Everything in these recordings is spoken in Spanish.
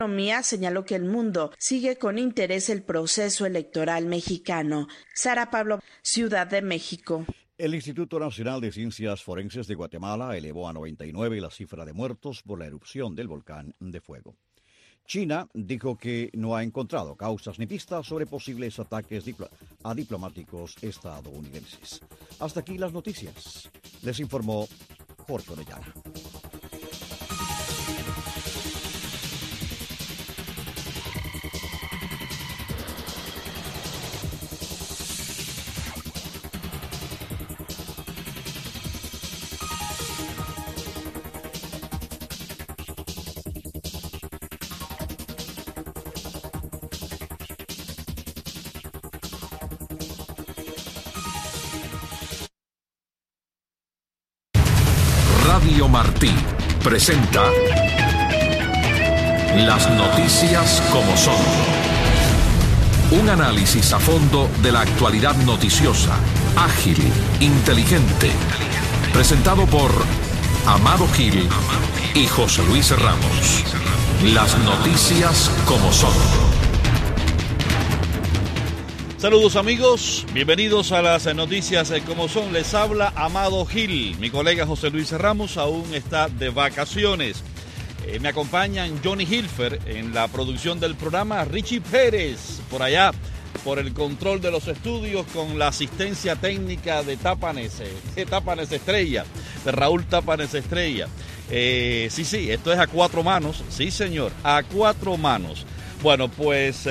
Economía señaló que el mundo sigue con interés el proceso electoral mexicano. Sara Pablo, Ciudad de México. El Instituto Nacional de Ciencias Forenses de Guatemala elevó a 99 la cifra de muertos por la erupción del volcán de fuego. China dijo que no ha encontrado causas ni pistas sobre posibles ataques a diplomáticos estadounidenses. Hasta aquí las noticias. Les informó Jorge Orellana. Radio Martí presenta Las noticias como son. Un análisis a fondo de la actualidad noticiosa, ágil, inteligente. Presentado por Amado Gil y José Luis Ramos. Las noticias como son. Saludos amigos, bienvenidos a las noticias como son. Les habla Amado Gil. Mi colega José Luis Ramos aún está de vacaciones. Me acompañan Johnny Hilfer en la producción del programa, Richie Pérez por allá, por el control de los estudios con la asistencia técnica de Tápanes Estrella, de Raúl Tápanes Estrella. Sí, esto es a cuatro manos, sí señor, a cuatro manos. Bueno, pues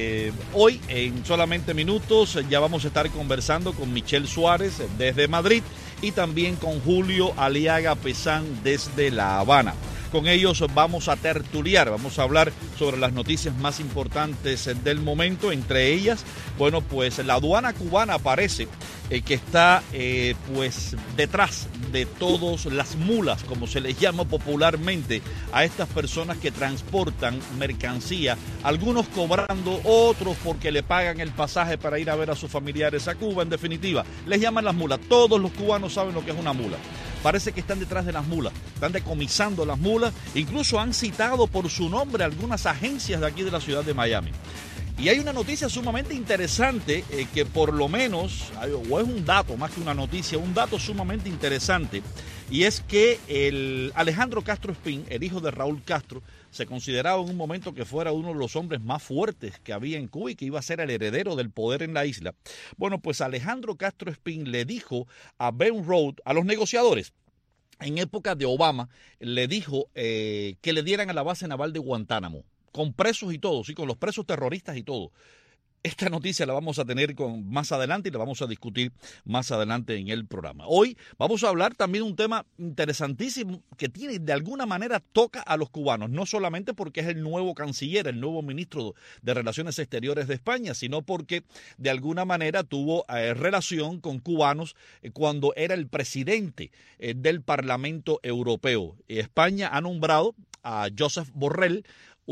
hoy en solamente minutos ya vamos a estar conversando con Michelle Suárez desde Madrid y también con Julio Aliaga Pesán desde La Habana. Con ellos vamos a tertuliar, vamos a hablar sobre las noticias más importantes del momento, entre ellas, bueno, pues la aduana cubana parece que está pues detrás de todas las mulas, como se les llama popularmente, a estas personas que transportan mercancía, algunos cobrando, otros porque le pagan el pasaje para ir a ver a sus familiares a Cuba. En definitiva, les llaman las mulas. Todos los cubanos saben lo que es una mula. Parece que están detrás de las mulas, están decomisando las mulas, incluso han citado por su nombre algunas agencias de aquí de la ciudad de Miami. Y hay una noticia sumamente interesante que por lo menos, o es un dato más que una noticia, un dato sumamente interesante, y es que el Alejandro Castro Espín, el hijo de Raúl Castro, se consideraba en un momento que fuera uno de los hombres más fuertes que había en Cuba y que iba a ser el heredero del poder en la isla. Bueno, pues Alejandro Castro Espín le dijo a Ben Rhodes, a los negociadores, en época de Obama, le dijo que le dieran a la base naval de Guantánamo, con presos y todo, sí, con los presos terroristas y todo. Esta noticia la vamos a tener más adelante y la vamos a discutir más adelante en el programa. Hoy vamos a hablar también de un tema interesantísimo que de alguna manera toca a los cubanos, no solamente porque es el nuevo canciller, el nuevo ministro de Relaciones Exteriores de España, sino porque de alguna manera tuvo relación con cubanos cuando era el presidente del Parlamento Europeo. España ha nombrado a Josep Borrell,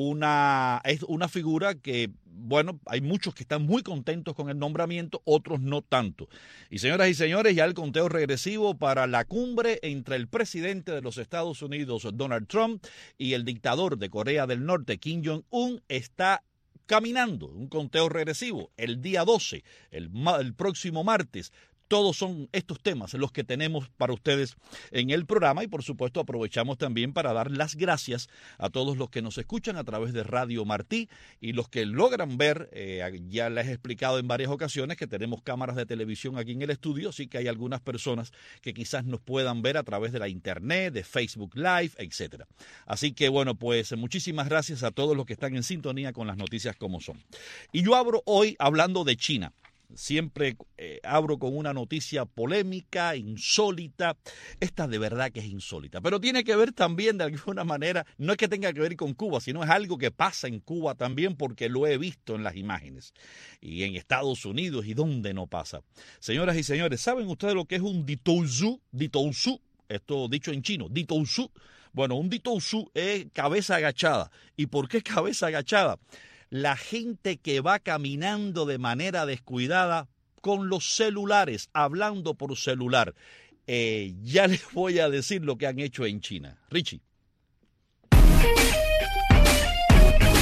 es una figura que, bueno, hay muchos que están muy contentos con el nombramiento, otros no tanto. Y señoras y señores, ya el conteo regresivo para la cumbre entre el presidente de los Estados Unidos, Donald Trump, y el dictador de Corea del Norte, Kim Jong-un, está caminando. Un conteo regresivo el día 12, el próximo martes. Todos son estos temas los que tenemos para ustedes en el programa y por supuesto aprovechamos también para dar las gracias a todos los que nos escuchan a través de Radio Martí y los que logran ver, ya les he explicado en varias ocasiones que tenemos cámaras de televisión aquí en el estudio, sí que hay algunas personas que quizás nos puedan ver a través de la internet, de Facebook Live, etcétera. Así que bueno, pues muchísimas gracias a todos los que están en sintonía con las noticias como son. Y yo abro hoy hablando de China. Siempre abro con una noticia polémica, insólita. Esta de verdad que es insólita, pero tiene que ver también de alguna manera, no es que tenga que ver con Cuba, sino es algo que pasa en Cuba también porque lo he visto en las imágenes. Y en Estados Unidos y donde no pasa. Señoras y señores, ¿saben ustedes lo que es un ditousu? Ditousu, esto dicho en chino, ditousu. Bueno, un ditousu es cabeza agachada. ¿Y por qué cabeza agachada? La gente que va caminando de manera descuidada con los celulares, hablando por celular. Ya les voy a decir lo que han hecho en China. Richie.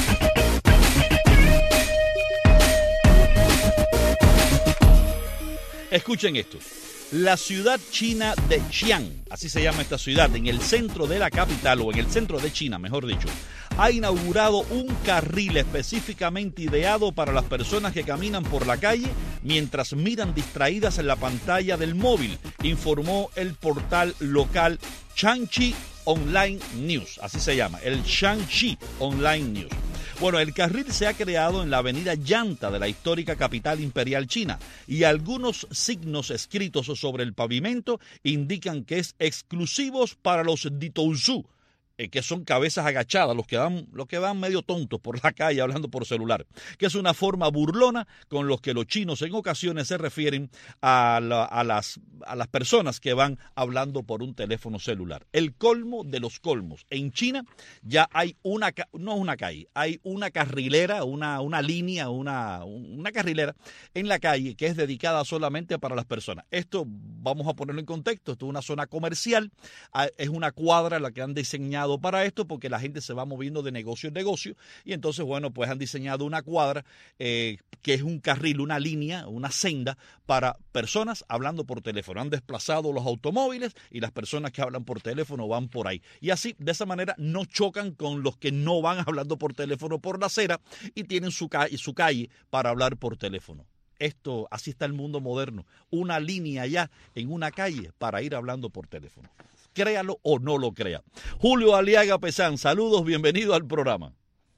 Escuchen esto. La ciudad china de Xi'an, así se llama esta ciudad, en el centro de la capital, o en el centro de China, mejor dicho, ha inaugurado un carril específicamente ideado para las personas que caminan por la calle mientras miran distraídas en la pantalla del móvil, informó el portal local Shanxi Online News, así se llama, el Shanxi Online News. Bueno, el carril se ha creado en la avenida Yanta de la histórica capital imperial china y algunos signos escritos sobre el pavimento indican que es exclusivos para los Ditouzhu, que son cabezas agachadas, los que van medio tontos por la calle hablando por celular, que es una forma burlona con los que los chinos en ocasiones se refieren a las personas que van hablando por un teléfono celular. El colmo de los colmos. En China ya hay hay una carrilera, una línea, una carrilera en la calle que es dedicada solamente para las personas. Esto vamos a ponerlo en contexto, esto es una zona comercial, es una cuadra la que han diseñado para esto porque la gente se va moviendo de negocio en negocio y entonces, bueno, pues han diseñado una cuadra que es un carril, una línea, una senda para personas hablando por teléfono. Han desplazado los automóviles y las personas que hablan por teléfono van por ahí. Y así, de esa manera, no chocan con los que no van hablando por teléfono por la acera y tienen su calle para hablar por teléfono. Así está el mundo moderno. Una línea ya en una calle para ir hablando por teléfono. Créalo o no lo crea. Julio Aliaga Pesán, saludos, bienvenido al programa.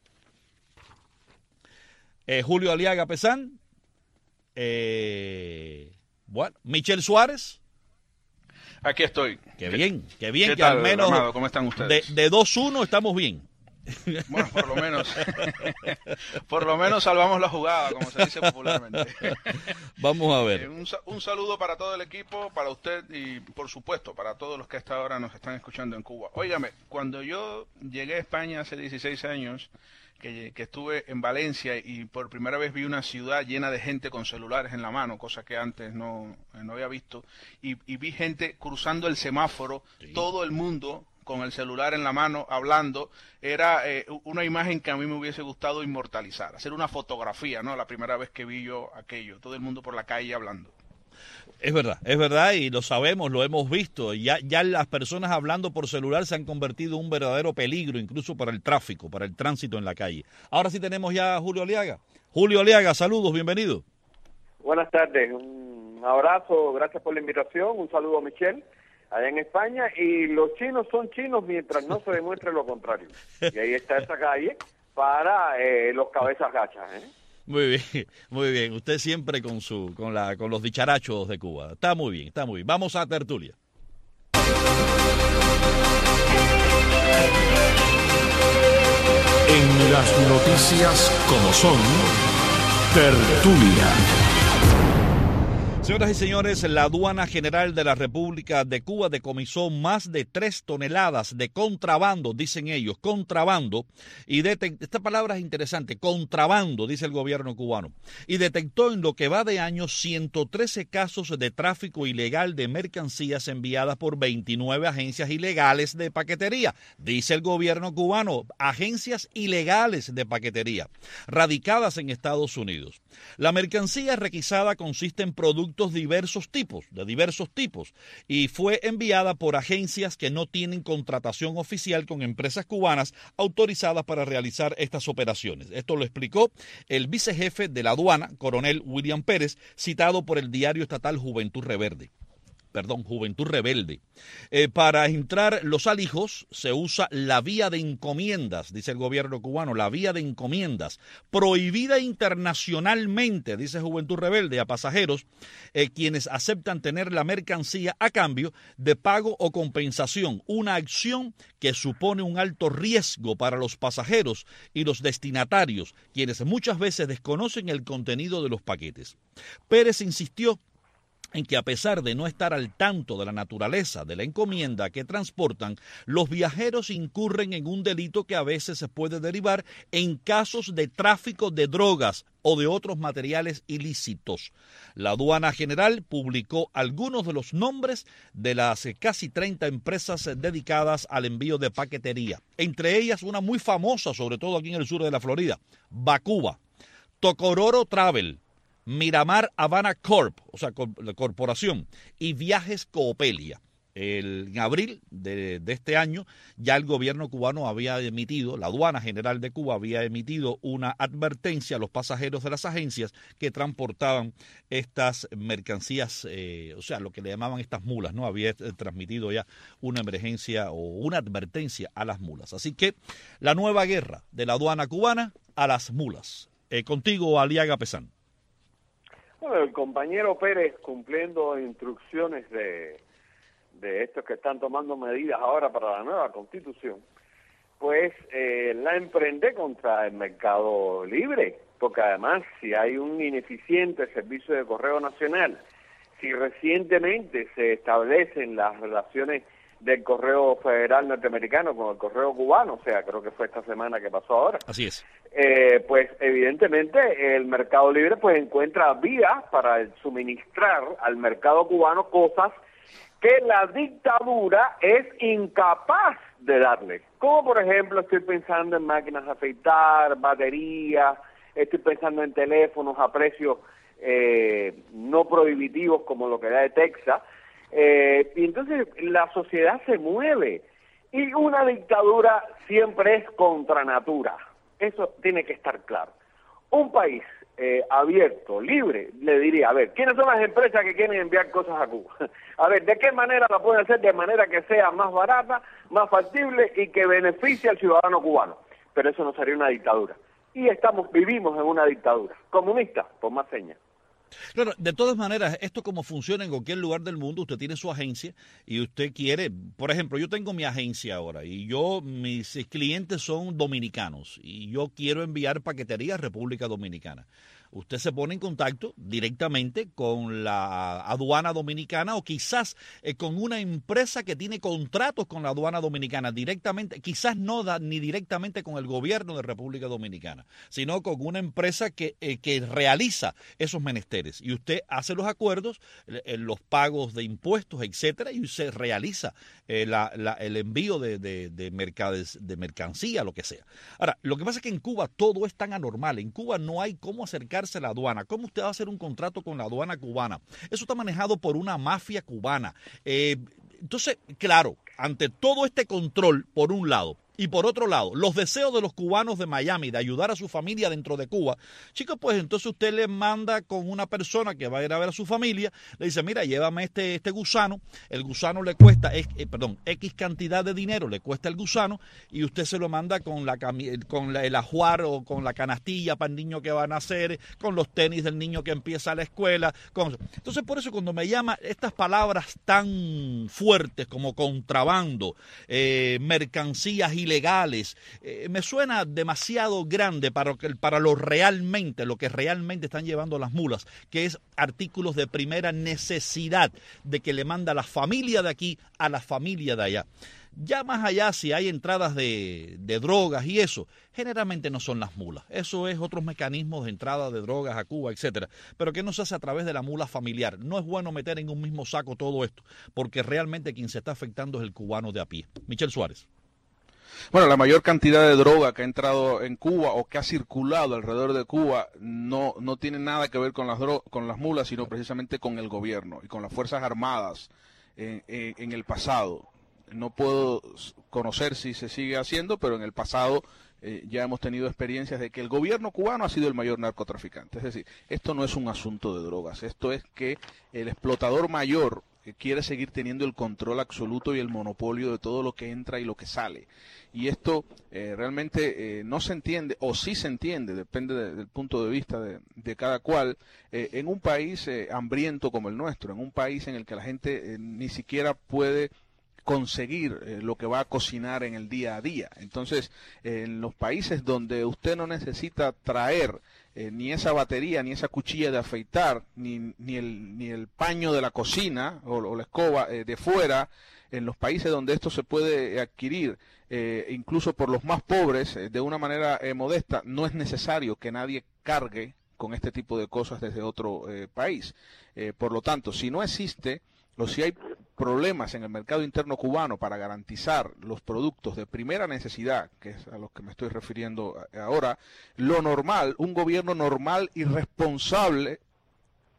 Julio Aliaga Pesán. Bueno, Michel Suárez. Aquí estoy. Qué bien, ¿Qué que tal, al menos Amado? ¿Cómo están ustedes? De 2-1 estamos bien. Bueno, por lo menos salvamos la jugada, como se dice popularmente. Vamos a ver. Un saludo para todo el equipo, para usted y, por supuesto, para todos los que hasta ahora nos están escuchando en Cuba. Óigame, cuando yo llegué a España hace 16 años, que estuve en Valencia y por primera vez vi una ciudad llena de gente con celulares en la mano, cosa que antes no había visto, y vi gente cruzando el semáforo, sí. Todo el mundo con el celular en la mano, hablando, era una imagen que a mí me hubiese gustado inmortalizar, hacer una fotografía, ¿no? La primera vez que vi yo aquello, todo el mundo por la calle hablando. Es verdad, y lo sabemos, lo hemos visto. Ya las personas hablando por celular se han convertido en un verdadero peligro, incluso para el tráfico, para el tránsito en la calle. Ahora sí tenemos ya a Julio Aliaga. Julio Aliaga, saludos, bienvenido. Buenas tardes, un abrazo, gracias por la invitación, un saludo a Michelle, allá en España, y los chinos son chinos mientras no se demuestre lo contrario. Y ahí está esa calle para los cabezas gachas, ¿eh? Muy bien. Usted siempre con los dicharachos de Cuba. Está muy bien. Vamos a tertulia. En las noticias como son, tertulia. Señoras y señores, la Aduana General de la República de Cuba decomisó más de 3 toneladas de contrabando, dicen ellos, contrabando, y esta palabra es interesante, contrabando, dice el gobierno cubano, y detectó en lo que va de año 113 casos de tráfico ilegal de mercancías enviadas por 29 agencias ilegales de paquetería, dice el gobierno cubano, agencias ilegales de paquetería, radicadas en Estados Unidos. La mercancía requisada consiste en productos de diversos tipos, y fue enviada por agencias que no tienen contratación oficial con empresas cubanas autorizadas para realizar estas operaciones. Esto lo explicó el vicejefe de la aduana, coronel William Pérez, citado por el diario estatal Juventud Rebelde. Para entrar los alijos se usa la vía de encomiendas, dice el gobierno cubano, la vía de encomiendas, prohibida internacionalmente, dice Juventud Rebelde, a pasajeros quienes aceptan tener la mercancía a cambio de pago o compensación, una acción que supone un alto riesgo para los pasajeros y los destinatarios, quienes muchas veces desconocen el contenido de los paquetes. Pérez insistió en que a pesar de no estar al tanto de la naturaleza de la encomienda que transportan, los viajeros incurren en un delito que a veces se puede derivar en casos de tráfico de drogas o de otros materiales ilícitos. La Aduana General publicó algunos de los nombres de las casi 30 empresas dedicadas al envío de paquetería, entre ellas una muy famosa, sobre todo aquí en el sur de la Florida, Bacuba, Tocororo Travel, Miramar Havana Corp, o sea, la corporación, y Viajes Coopelia. En abril de este año ya el gobierno cubano había emitido, la aduana general de Cuba había emitido una advertencia a los pasajeros de las agencias que transportaban estas mercancías, o sea, lo que le llamaban estas mulas, ¿no? Había transmitido ya una emergencia o una advertencia a las mulas. Así que la nueva guerra de la aduana cubana a las mulas. Contigo, Aliaga Pesán. Bueno, el compañero Pérez, cumpliendo instrucciones de estos que están tomando medidas ahora para la nueva Constitución, pues la emprende contra el mercado libre, porque además si hay un ineficiente servicio de correo nacional, si recientemente se establecen las relaciones del correo federal norteamericano con el correo cubano, o sea, creo que fue esta semana que pasó ahora. Así es. Pues evidentemente el mercado libre pues encuentra vías para suministrar al mercado cubano cosas que la dictadura es incapaz de darle. Como por ejemplo estoy pensando en máquinas de afeitar, baterías, estoy pensando en teléfonos a precios no prohibitivos como lo que da de Texas, y entonces la sociedad se mueve y una dictadura siempre es contra natura, eso tiene que estar claro. Un país abierto, libre, le diría, a ver, ¿quiénes son las empresas que quieren enviar cosas a Cuba? A ver, ¿de qué manera la pueden hacer? De manera que sea más barata, más factible y que beneficie al ciudadano cubano. Pero eso no sería una dictadura. Y vivimos en una dictadura comunista, por más señas. Claro, de todas maneras, esto como funciona en cualquier lugar del mundo, usted tiene su agencia y usted quiere, por ejemplo, yo tengo mi agencia ahora y mis clientes son dominicanos y yo quiero enviar paquetería a República Dominicana. Usted se pone en contacto directamente con la aduana dominicana o quizás con una empresa que tiene contratos con la aduana dominicana directamente, quizás no ni directamente con el gobierno de República Dominicana, sino con una empresa que realiza esos menesteres. Y usted hace los acuerdos, los pagos de impuestos, etcétera, y se realiza el envío de mercancía, lo que sea. Ahora, lo que pasa es que en Cuba todo es tan anormal. En Cuba no hay cómo acercarse a la aduana. ¿Cómo usted va a hacer un contrato con la aduana cubana? Eso está manejado por una mafia cubana. Entonces, claro, ante todo este control, por un lado, y por otro lado, los deseos de los cubanos de Miami de ayudar a su familia dentro de Cuba, chicos, pues entonces usted le manda con una persona que va a ir a ver a su familia, le dice, mira, llévame este gusano, el gusano le cuesta, X cantidad de dinero le cuesta el gusano, y usted se lo manda con el ajuar o con la canastilla para el niño que va a nacer, con los tenis del niño que empieza la escuela. Entonces, por eso cuando me llama estas palabras tan fuertes como contrabando, mercancías ilegales, me suena demasiado grande para lo que realmente están llevando las mulas, que es artículos de primera necesidad de que le manda la familia de aquí a la familia de allá. Ya más allá, si hay entradas de drogas y eso, generalmente no son las mulas. Eso es otros mecanismos de entrada de drogas a Cuba, etcétera. Pero que no se hace a través de la mula familiar. No es bueno meter en un mismo saco todo esto, porque realmente quien se está afectando es el cubano de a pie. Michel Suárez. Bueno, la mayor cantidad de droga que ha entrado en Cuba o que ha circulado alrededor de Cuba no tiene nada que ver con las mulas, sino precisamente con el gobierno y con las Fuerzas Armadas en el pasado. No puedo conocer si se sigue haciendo, pero en el pasado ya hemos tenido experiencias de que el gobierno cubano ha sido el mayor narcotraficante. Es decir, esto no es un asunto de drogas, esto es que el explotador mayor quiere seguir teniendo el control absoluto y el monopolio de todo lo que entra y lo que sale. Y esto realmente no se entiende, o sí se entiende, depende del punto de vista de cada cual, en un país hambriento como el nuestro, en un país en el que la gente ni siquiera puede conseguir lo que va a cocinar en el día a día. Entonces, en los países donde usted no necesita traer ni esa batería, ni esa cuchilla de afeitar, ni el paño de la cocina o la escoba de fuera, en los países donde esto se puede adquirir, incluso por los más pobres, de una manera modesta, no es necesario que nadie cargue con este tipo de cosas desde otro país. Por lo tanto, si no existe o si hay problemas en el mercado interno cubano para garantizar los productos de primera necesidad, que es a los que me estoy refiriendo ahora, lo normal, un gobierno normal y responsable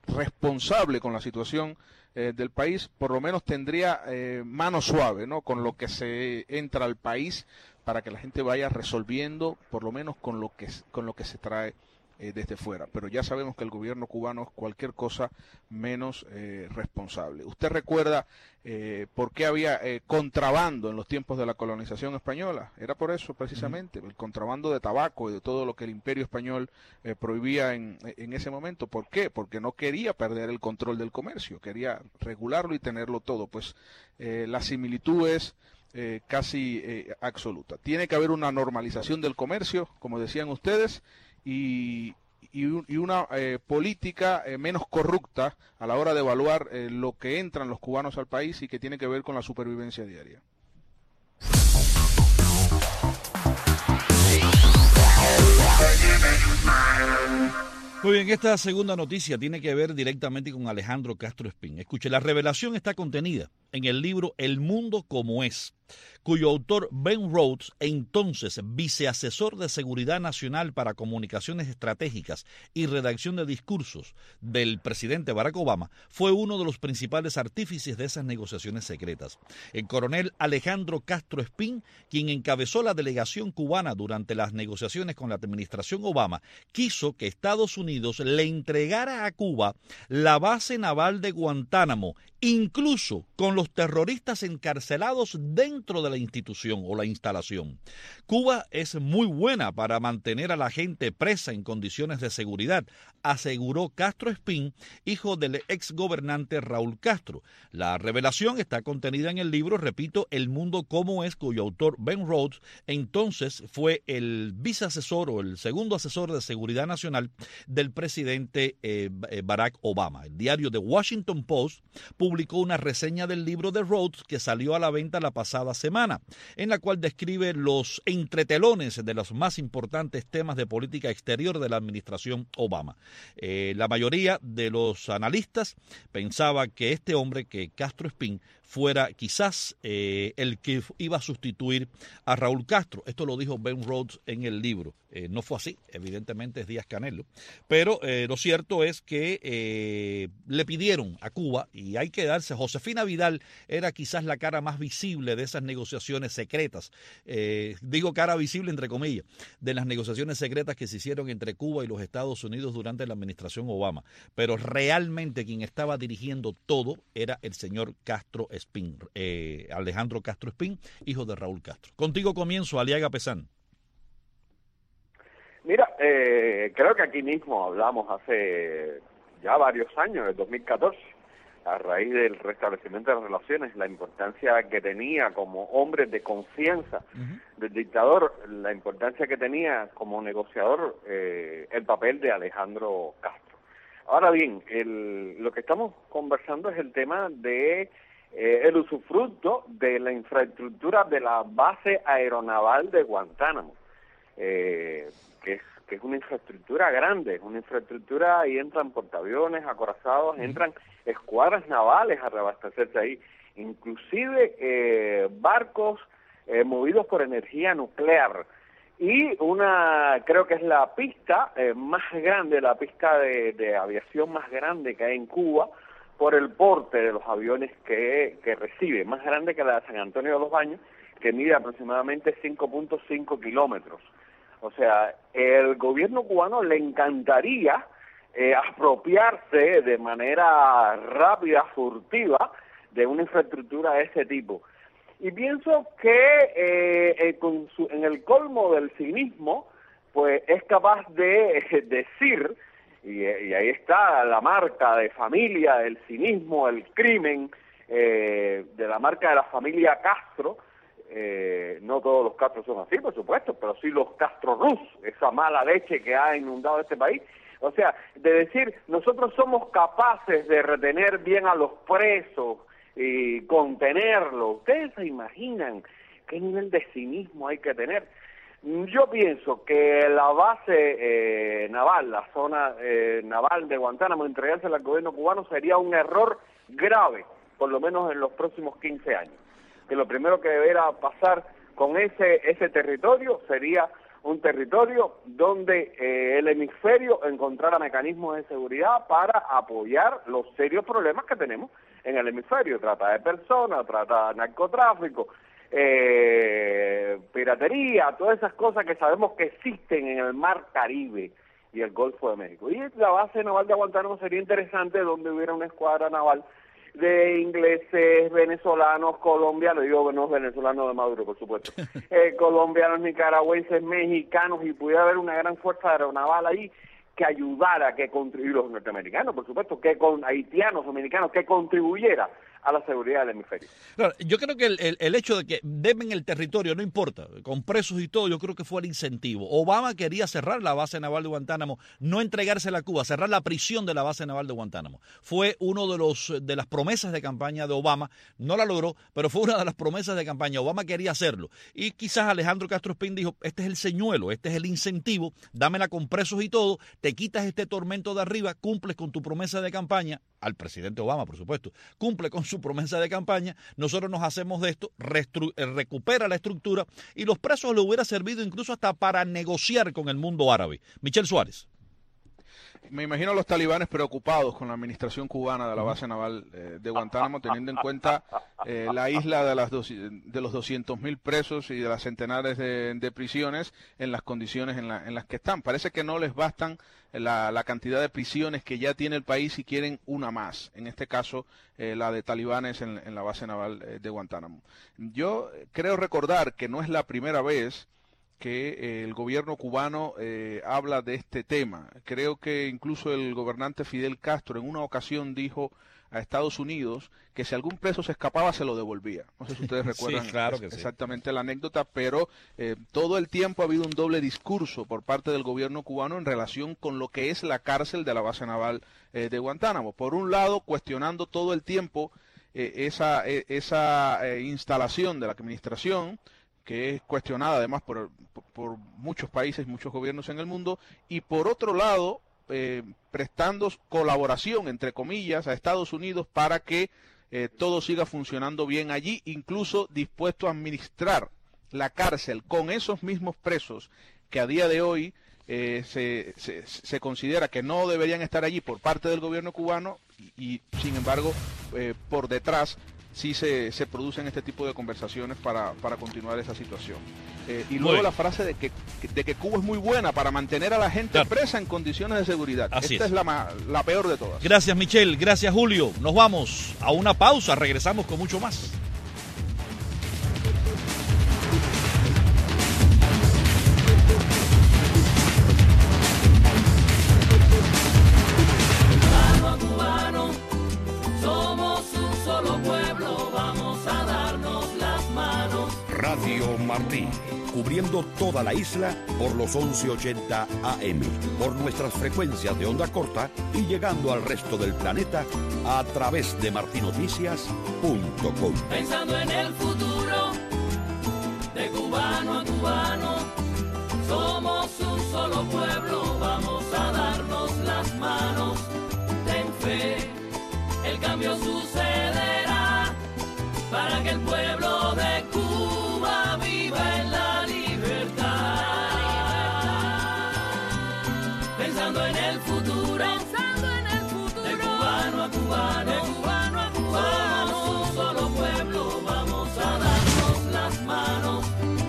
responsable con la situación del país, por lo menos tendría mano suave, ¿no?, con lo que se entra al país, para que la gente vaya resolviendo, por lo menos con lo que se trae desde fuera. Pero ya sabemos que el gobierno cubano es cualquier cosa menos responsable. ¿Usted recuerda por qué había contrabando en los tiempos de la colonización española? Era por eso precisamente, el contrabando de tabaco y de todo lo que el Imperio Español prohibía en ese momento. ¿Por qué? Porque no quería perder el control del comercio, quería regularlo y tenerlo todo. Pues la similitud es casi absoluta. Tiene que haber una normalización del comercio, como decían ustedes, y una política menos corrupta a la hora de evaluar lo que entran los cubanos al país y que tiene que ver con la supervivencia diaria. Muy bien, esta segunda noticia tiene que ver directamente con Alejandro Castro Espín. Escuche, la revelación está contenida en el libro El Mundo Como Es, cuyo autor Ben Rhodes, entonces viceasesor de Seguridad Nacional para Comunicaciones Estratégicas y Redacción de Discursos del presidente Barack Obama, fue uno de los principales artífices de esas negociaciones secretas. El coronel Alejandro Castro Espín, quien encabezó la delegación cubana durante las negociaciones con la administración Obama, quiso que Estados Unidos le entregara a Cuba la base naval de Guantánamo, incluso con los terroristas encarcelados dentro de la institución o la instalación. Cuba es muy buena para mantener a la gente presa en condiciones de seguridad, aseguró Castro Espín, hijo del exgobernante Raúl Castro. La revelación está contenida en el libro, repito, El Mundo Como Es, cuyo autor Ben Rhodes entonces fue el viceasesor o el segundo asesor de Seguridad Nacional del presidente Barack Obama. El diario The Washington Post publicó una reseña del libro de Rhodes que salió a la venta la pasada semana, en la cual describe los entretelones de los más importantes temas de política exterior de la administración Obama. La mayoría de los analistas pensaba que este hombre, que Castro Espín, fuera quizás el que iba a sustituir a Raúl Castro. Esto lo dijo Ben Rhodes en el libro. No fue así, evidentemente es Díaz-Canel, pero lo cierto es que le pidieron a Cuba, y hay que darse, Josefina Vidal era quizás la cara más visible de esas negociaciones secretas, digo cara visible entre comillas, de las negociaciones secretas que se hicieron entre Cuba y los Estados Unidos durante la administración Obama, pero realmente quien estaba dirigiendo todo era el señor Castro Espín, Alejandro Castro Espín, hijo de Raúl Castro. Contigo comienzo, Aliaga Pesán. Mira, creo que aquí mismo hablamos hace ya varios años, en 2014, a raíz del restablecimiento de las relaciones, la importancia que tenía como hombre de confianza del dictador, la importancia que tenía como negociador el papel de Alejandro Castro. Ahora bien, lo que estamos conversando es el tema de el usufructo de la infraestructura de la base aeronaval de Guantánamo, que es una infraestructura grande, es una infraestructura, ahí entran portaaviones, acorazados, entran escuadras navales a reabastecerse ahí, inclusive barcos movidos por energía nuclear, y creo que es la pista más grande, la pista de aviación más grande que hay en Cuba, por el porte de los aviones que recibe, más grande que la de San Antonio de los Baños, que mide aproximadamente 5.5 kilómetros. O sea, el gobierno cubano le encantaría apropiarse de manera rápida, furtiva, de una infraestructura de ese tipo. Y pienso que en el colmo del cinismo, pues es capaz de decir, y ahí está la marca de familia, del cinismo, el crimen, de la marca de la familia Castro. No todos los Castro son así, por supuesto, pero sí los Castro Rus, esa mala leche que ha inundado este país. O sea, de decir, nosotros somos capaces de retener bien a los presos y contenerlos. ¿Ustedes se imaginan qué nivel de cinismo hay que tener? Yo pienso que la base naval, la zona naval de Guantánamo, entregársela al gobierno cubano sería un error grave, por lo menos en los próximos 15 años. Que lo primero que deberá pasar con ese territorio sería un territorio donde el hemisferio encontrara mecanismos de seguridad para apoyar los serios problemas que tenemos en el hemisferio, trata de personas, trata de narcotráfico, piratería, todas esas cosas que sabemos que existen en el Mar Caribe y el Golfo de México. Y la base naval de Guantánamo sería interesante, donde hubiera una escuadra naval de ingleses, venezolanos, colombianos, digo no venezolanos de Maduro, por supuesto, colombianos, nicaragüenses, mexicanos, y pudiera haber una gran fuerza aeronaval ahí que ayudara, y los norteamericanos, por supuesto, que con haitianos, dominicanos, que contribuyera a la seguridad del hemisferio. Claro, yo creo que el hecho de que deben el territorio, no importa, con presos y todo, yo creo que fue el incentivo. Obama quería cerrar la base naval de Guantánamo, no entregársela a Cuba, cerrar la prisión de la base naval de Guantánamo. Fue uno de las promesas de campaña de Obama, no la logró, pero fue una de las promesas de campaña. Obama quería hacerlo. Y quizás Alejandro Castro Espín dijo, este es el señuelo, este es el incentivo, dámela con presos y todo, te quitas este tormento de arriba, cumples con tu promesa de campaña, al presidente Obama, por supuesto, cumple con su promesa de campaña, nosotros nos hacemos de esto, recupera la estructura, y los presos le hubiera servido incluso hasta para negociar con el mundo árabe. Michel Suárez. Me imagino a los talibanes preocupados con la administración cubana de la base naval de Guantánamo, teniendo en cuenta la isla de los 200.000 presos y de las centenares de prisiones en las condiciones en las que están. Parece que no les bastan la cantidad de prisiones que ya tiene el país y quieren una más, en este caso la de talibanes en la base naval de Guantánamo. Yo creo recordar que no es la primera vez que el gobierno cubano habla de este tema. Creo que incluso el gobernante Fidel Castro en una ocasión dijo a Estados Unidos que si algún preso se escapaba se lo devolvía. No sé si ustedes recuerdan sí, claro que exactamente la anécdota, pero todo el tiempo ha habido un doble discurso por parte del gobierno cubano en relación con lo que es la cárcel de la base naval de Guantánamo. Por un lado, cuestionando todo el tiempo esa instalación de la administración, que es cuestionada además por muchos países, muchos gobiernos en el mundo, y por otro lado, prestando colaboración, entre comillas, a Estados Unidos para que todo siga funcionando bien allí, incluso dispuesto a administrar la cárcel con esos mismos presos que a día de hoy se considera que no deberían estar allí por parte del gobierno cubano, y sin embargo, por detrás sí se producen este tipo de conversaciones para continuar esa situación. Y luego la frase de que Cuba es muy buena para mantener a la gente presa en condiciones de seguridad. Esta es la peor de todas. Gracias, Michel. Gracias, Julio. Nos vamos a una pausa. Regresamos con mucho más. Radio Martí, cubriendo toda la isla por los 1180 AM, por nuestras frecuencias de onda corta y llegando al resto del planeta a través de martinoticias.com. Pensando en el futuro, de cubano a cubano, somos un solo pueblo, vamos a darnos las manos. Ten fe, el cambio sucederá para que el pueblo de Cuba viva en la libertad. Pensando en el futuro, de cubano a cubano, somos un solo pueblo, vamos a darnos las manos.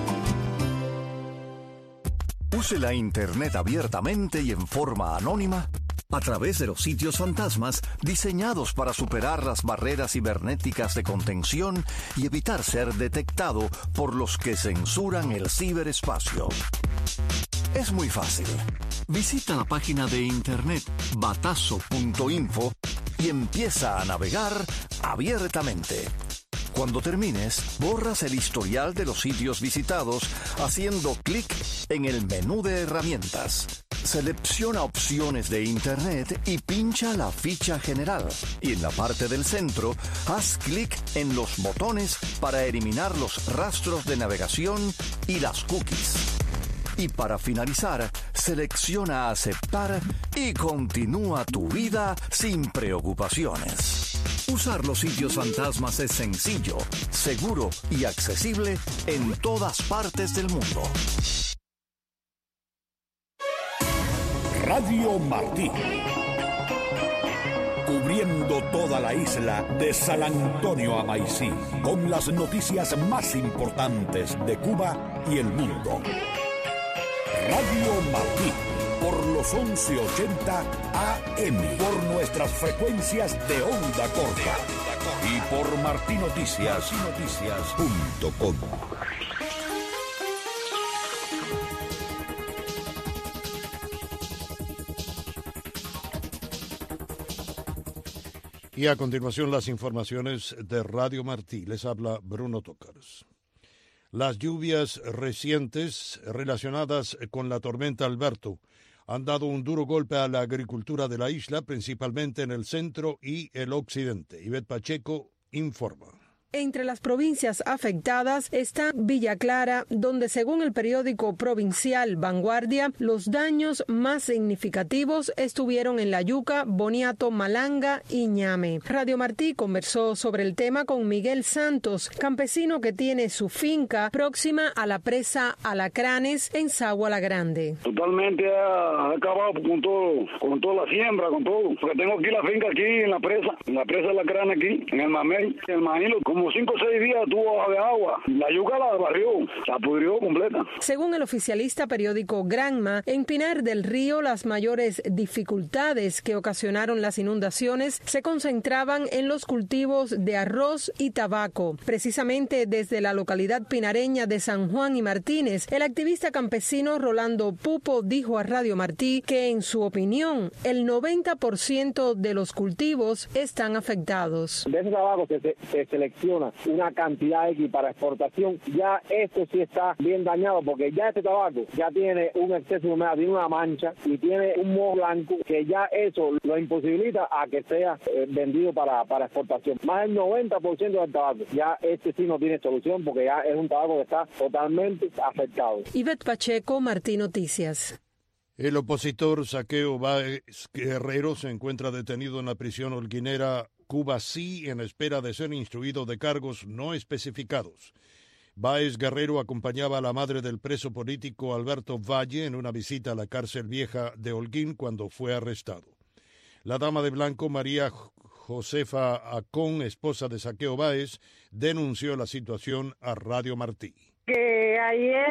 Use la Internet abiertamente y en forma anónima a través de los sitios fantasmas diseñados para superar las barreras cibernéticas de contención y evitar ser detectado por los que censuran el ciberespacio. Es muy fácil. Visita la página de internet batazo.info y empieza a navegar abiertamente. Cuando termines, borras el historial de los sitios visitados haciendo clic en el menú de herramientas. Selecciona opciones de Internet y pincha la ficha general. Y en la parte del centro, haz clic en los botones para eliminar los rastros de navegación y las cookies. Y para finalizar, selecciona aceptar y continúa tu vida sin preocupaciones. Usar los sitios fantasmas es sencillo, seguro y accesible en todas partes del mundo. Radio Martí. Cubriendo toda la isla de San Antonio a Maicí, con las noticias más importantes de Cuba y el mundo. Radio Martí, por los 1180 AM, por nuestras frecuencias de onda corta y por martinoticias.com. Y a continuación las informaciones de Radio Martí. Les habla Bruno Tócaros. Las lluvias recientes relacionadas con la tormenta Alberto han dado un duro golpe a la agricultura de la isla, principalmente en el centro y el occidente. Ivette Pacheco informa. Entre las provincias afectadas está Villa Clara, donde según el periódico provincial Vanguardia, los daños más significativos estuvieron en La Yuca, Boniato, Malanga y Ñame. Radio Martí conversó sobre el tema con Miguel Santos, campesino que tiene su finca próxima a la presa Alacranes en Sagua la Grande. Totalmente ha acabado con toda la siembra, con todo. Porque tengo aquí la finca aquí en la presa Alacranes aquí, en el mamey, el maíz, como 5 o 6 días tuvo de agua. La yuca la barrió, la pudrió completa. Según el oficialista periódico Granma, en Pinar del Río las mayores dificultades que ocasionaron las inundaciones se concentraban en los cultivos de arroz y tabaco. Precisamente desde la localidad pinareña de San Juan y Martínez, el activista campesino Rolando Pupo dijo a Radio Martí que en su opinión el 90% de los cultivos están afectados. De ese tabaco se selecciona una cantidad X para exportación, ya esto sí está bien dañado porque ya este tabaco ya tiene un exceso de humedad, tiene una mancha y tiene un moho blanco que ya eso lo imposibilita a que sea vendido para exportación. Más del 90% del tabaco, ya este sí no tiene solución porque ya es un tabaco que está totalmente afectado. Ivette Pacheco, Martí Noticias. El opositor Zaqueo Báez Guerrero se encuentra detenido en la prisión holguinera Cuba Sí en espera de ser instruido de cargos no especificados. Báez Guerrero acompañaba a la madre del preso político Alberto Valle en una visita a la cárcel vieja de Holguín cuando fue arrestado. La dama de blanco María Josefa Acón, esposa de Zaqueo Báez, denunció la situación a Radio Martí. Que ayer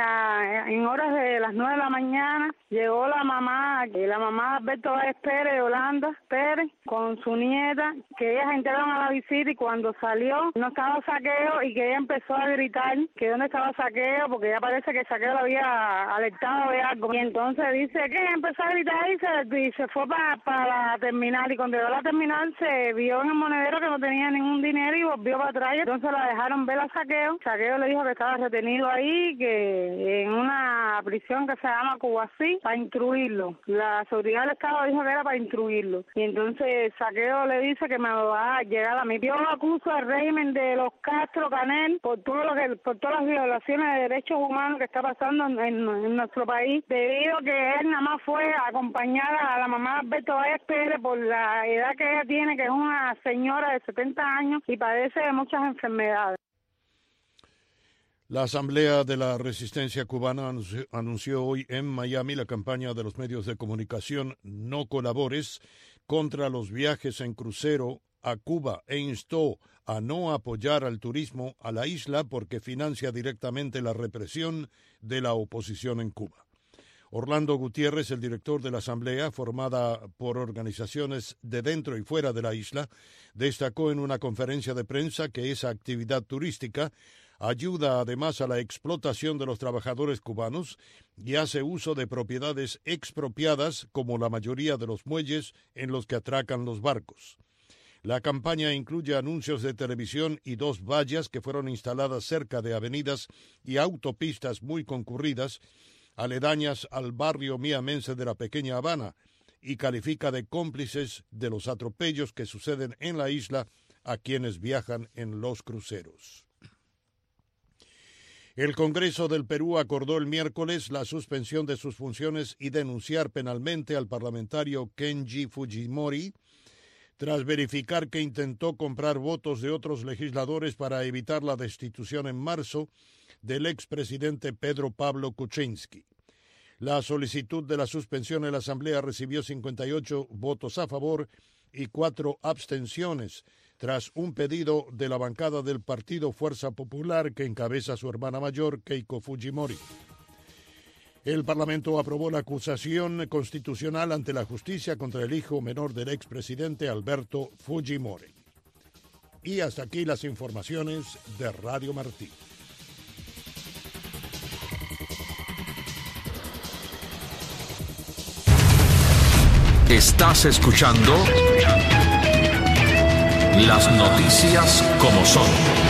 en horas de las 9 de la mañana llegó la mamá de Alberto Báez Pérez, de Holanda Pérez, con su nieta, que ellas entraron a la visita y cuando salió no estaba Zaqueo y que ella empezó a gritar que dónde estaba Zaqueo porque ya parece que Zaqueo lo había alertado de algo. Y entonces dice que empezó a gritar y se fue para la terminal y cuando llegó a la terminal se vio en el monedero que no tenía ningún dinero y volvió para atrás. Entonces la dejaron ver a Zaqueo. Zaqueo le dijo que estaba retenido ahí, que en una prisión que se llama Cuba Sí, para instruirlo. La seguridad del Estado dijo que era para instruirlo. Y entonces Zaqueo le dice que me va a llegar a mí. Yo acuso al régimen de los Castro Canel por todas las violaciones de derechos humanos que está pasando en nuestro país, debido a que él nada más fue a acompañar a la mamá de Alberto Báez Pérez por la edad que ella tiene, que es una señora de 70 años y padece de muchas enfermedades. La Asamblea de la Resistencia Cubana anunció hoy en Miami la campaña de los medios de comunicación No Colabores contra los viajes en crucero a Cuba e instó a no apoyar al turismo a la isla porque financia directamente la represión de la oposición en Cuba. Orlando Gutiérrez, el director de la Asamblea, formada por organizaciones de dentro y fuera de la isla, destacó en una conferencia de prensa que esa actividad turística ayuda además a la explotación de los trabajadores cubanos y hace uso de propiedades expropiadas como la mayoría de los muelles en los que atracan los barcos. La campaña incluye anuncios de televisión y 2 vallas que fueron instaladas cerca de avenidas y autopistas muy concurridas, aledañas al barrio miamense de la Pequeña Habana, y califica de cómplices de los atropellos que suceden en la isla a quienes viajan en los cruceros. El Congreso del Perú acordó el miércoles la suspensión de sus funciones y denunciar penalmente al parlamentario Kenji Fujimori tras verificar que intentó comprar votos de otros legisladores para evitar la destitución en marzo del expresidente Pedro Pablo Kuczynski. La solicitud de la suspensión en la Asamblea recibió 58 votos a favor y 4 abstenciones, tras un pedido de la bancada del Partido Fuerza Popular que encabeza su hermana mayor, Keiko Fujimori. El Parlamento aprobó la acusación constitucional ante la justicia contra el hijo menor del expresidente Alberto Fujimori. Y hasta aquí las informaciones de Radio Martí. Estás escuchando las noticias como son.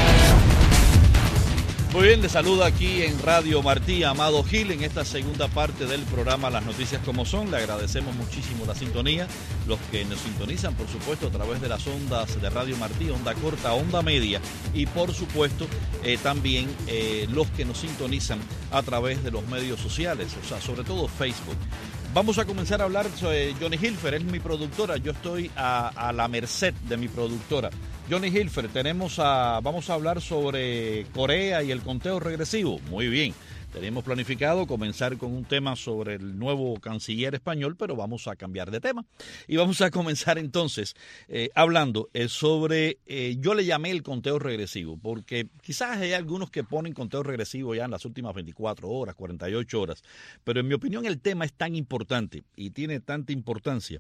Muy bien, le saluda aquí en Radio Martí Amado Gil en esta segunda parte del programa Las Noticias como Son. Le agradecemos muchísimo la sintonía, los que nos sintonizan, por supuesto, a través de las ondas de Radio Martí, onda corta, onda media, y por supuesto también los que nos sintonizan a través de los medios sociales, o sea, sobre todo Facebook. Vamos a comenzar a hablar sobre Johnny Hilfer, es mi productora, yo estoy a la merced de mi productora. Johnny Hilfer, vamos a hablar sobre Corea y el conteo regresivo. Muy bien, teníamos planificado comenzar con un tema sobre el nuevo canciller español, pero vamos a cambiar de tema. Y vamos a comenzar entonces hablando sobre, yo le llamé el conteo regresivo, porque quizás hay algunos que ponen conteo regresivo ya en las últimas 24 horas, 48 horas, pero en mi opinión el tema es tan importante y tiene tanta importancia